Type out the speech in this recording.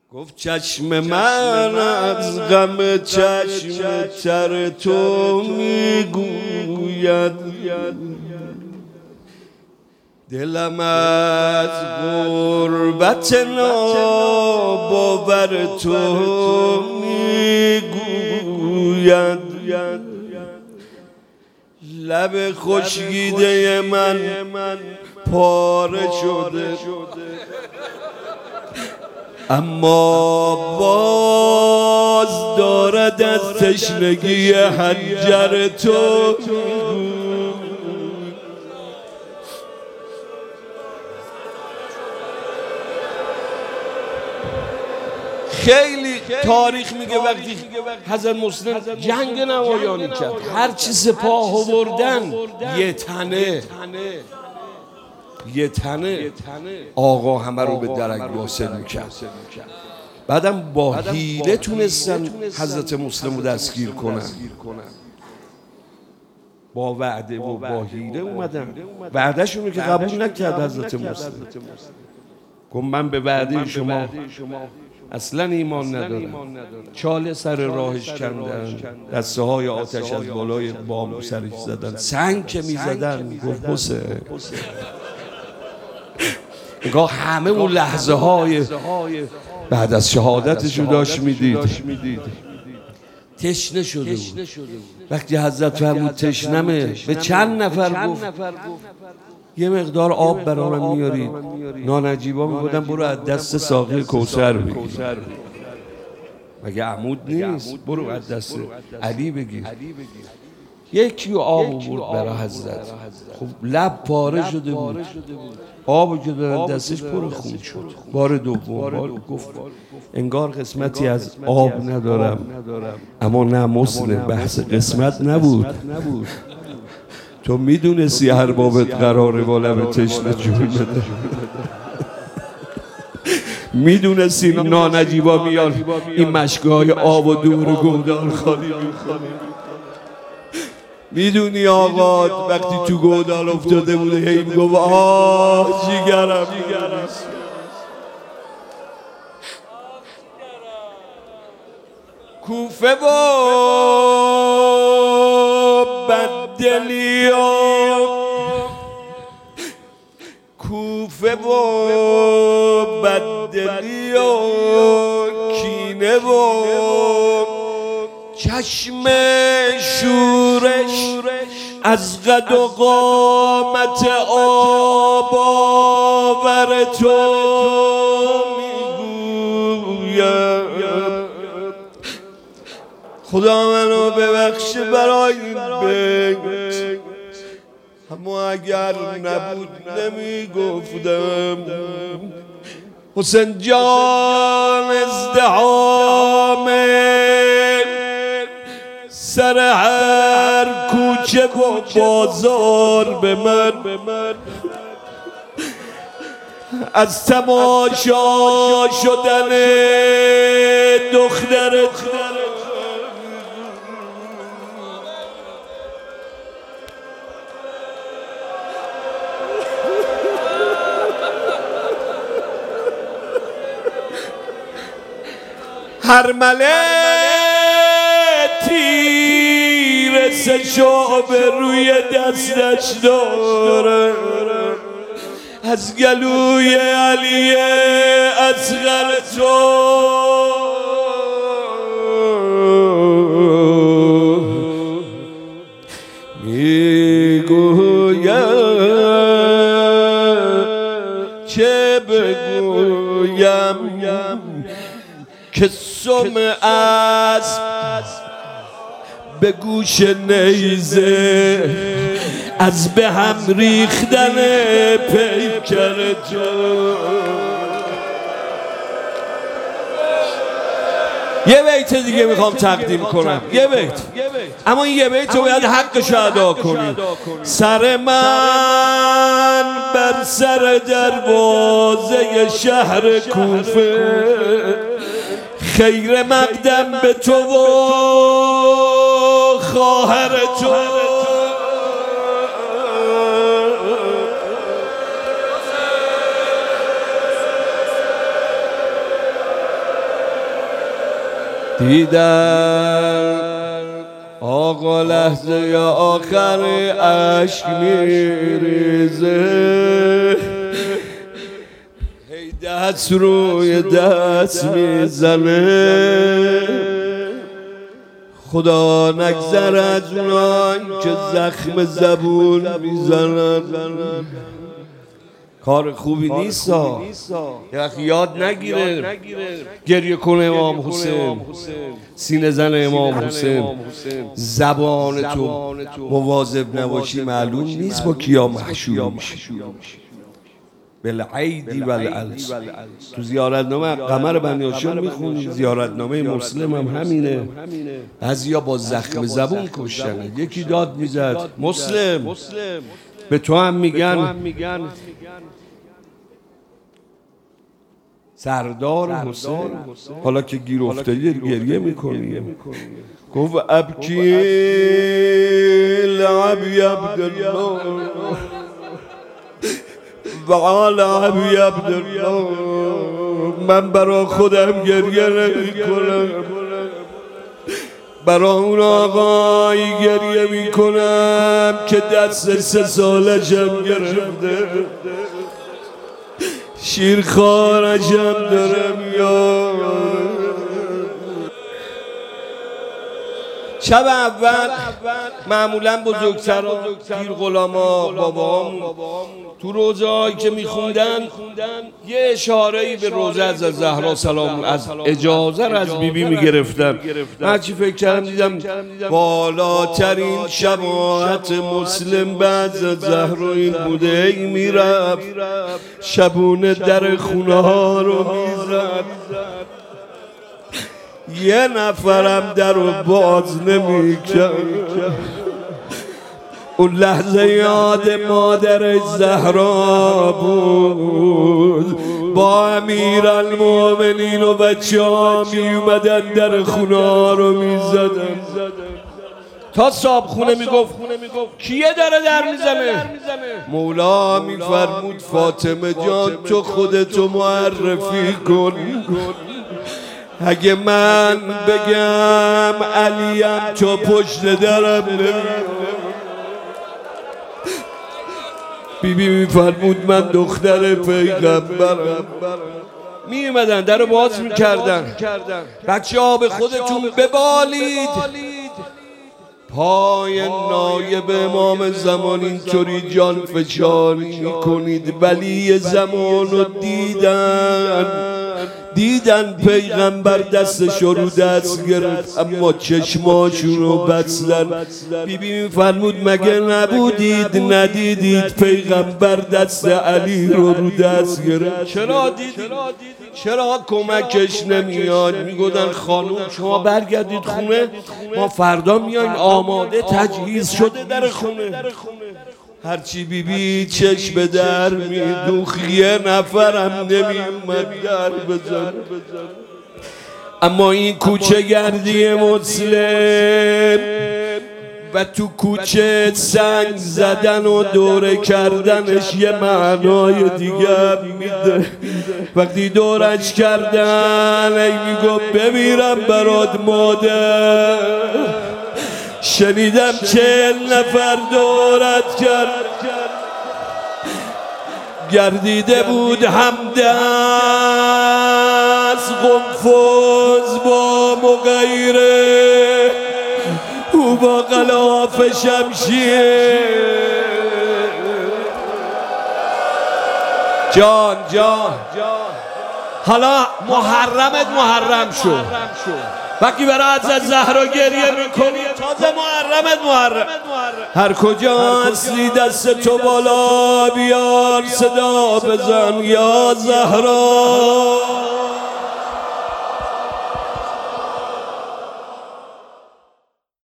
گفت چشم من از غم چشم تر تو میگوید، دلم از غربت ناباور تو میگوید، لب خشکیده من پاره شده اما باز دارد از تشنگی حنجر تو. خیلی تاریخ میگه وقتی حضرت مسلم جنگ نمایانی کرد، هر چی سپاه آوردن یه تنه آقا همه رو به درک واصل میکرد. بعدم با حیله تونستن حضرت مسلم رو دستگیر کنن، با وعده و با حیله اومدن. وعدهشون رو که قبول نکرد حضرت مسلم، گفت من به وعده شما اصلا ایمان ندارم. چاله سر راهش کندن، دسته های آتش از بالای بام سرش زدن، سنگ که میزدن گفت حسین. نگاه همه اون لحظه های بعد از شهادتش رو داشت میدید. تشنه شده بود. وقتی حضرت فرمود تشنمه، به چند نفر گفت یه مقدار آب برای من میارید؟ نانجیبا میگفتن برو از دست ساقی کوثر بگیر. مگه عمود نیست؟ برو از دست علی بگیر. یکی آب آورد برای حضرت. خب لب پاره شده بود، آب که دادن دستش پر خون شد. بار دوم گفت انگار قسمتی از آب ندارم. اما نه مسلم، بحث قسمت نبود. تو میدونستی هر بابت قراره با لب تشنه جون بده، میدونستی نانجیبا میاد این مشکای آب و دور گودال خالی میکنه. میدونی آقا وقتی تو گودال افتاده بوده هی میگفت آه جیگرم کوفه و بددلی و کوفه و بددلی و کینه و چشم شورش از قد و قامت آب آور تو میگوید خدا منو ببخشه برای این بیت، اما اگر نبود نمیگفتم. حسین جان ازدحام سر هر کوچه و بازار به من از تماشا شدن دخترت هر مله تیر سه شعبه روی دستش داره، از گلوی علی اصغر تو میگوید چه بگویم که سم اسب به گوش نیزه از به هم ریختن پیکر تو. یه بیت دیگه میخوام تقدیم کنم، یه بیت، اما این یه بیت رو باید حقش ادا کنیم. سر من بر سر دروازه شهر کوفه، خیر مقدم به تو و خواهر تو. دیدن آقا لحظه یا آخر عشق میریزه، هی دست روی دست میزنه. خدا نگذر از اونایی که زخم زبون میزنن. کار خوبی نیست ها، یه وقت یاد نگیره گریه کنه امام حسین، سینه زن امام حسین. زبان تو مواظب نباشی معلوم نیست با کیا محشور میشی. بالعیدی والعلس. تو زیارتنامه قمر بنی هاشم میخونی، زیارتنامه مسلم هم همینه. بعضیا با زخم زبون کشتن. یکی داد میزد مسلم به تو هم میگن سردار حسین، حالا که گیر افتادی گریه میکنی. گفت ابکی لعبی عبدالله و آل عبی عبدالله، من برا خودم گریه نمیکنم، برا اون آقای گریه میکنم که دست 3 سالشم گرفته، شیرخوارشم دارم. یا شب اول معمولا بزرگتران پیر غلاما بابام تو روزه هایی که میخوندن یه اشاره‌ای به روزه از زهرا سلام از اجازه از بیبی میگرفتن. من چی فکر کردم دیدم بالاترین شباهت مسلم بعد از زهرا این بوده. ای میرفت شبونه در خونه ها رو میزد، یه نفرم در رو باز نمیکرد. اون لحظه یاد مادر زهرا بود، با امیرالمومنین و بچه ها می اومدن در خونه ها رو می زدن. تا صاحب خونه میگفت کیه داره در میزنه؟ مولا میفرمود فاطمه جان تو خودتو معرفی کن، اگه من بگم علیم تو پشت درم نمیاد. بیبی میفرمود من دختر پیغمبرم. می اومدن در رو باز میکردن، بچه ها به خودتون ببالید، پای نایب امام زمان اینطوری جان فشانی میکنید. ولی زمان رو دیدن پیغمبر دستش رو دست گرفت اما چشماشون رو بستن. بیبی میفرمود مگه نبودید ندیدید پیغمبر دست علی رو دست گرفت؟ چرا دیدید؟ چرا کمکش نمیاد؟ میگفتن خانوم شما برگردید خونه، ما فردا میایم آماده تجهیز شده در خونه. هرچی بیبی چشم در میدوخت یه نفرم نمیومد در بزن. اما این کوچه گردی مسلم و تو کوچه سنگ زدن و دوره کردنش یه معنای دیگه میده. وقتی دورش کردن ای میگو بمیرم برات مادر، شنیدم 40 نفر دورت کرد، گردیده بود همدست قنفذ با مغیره، او با غلاف شمشیر. جان حالا محرم شد. وقتی برای حضرت زهرا گریه میکنی تازه محرم. هر کجا هستی دست تو بالا بیار، صدا بزن یا زهرا.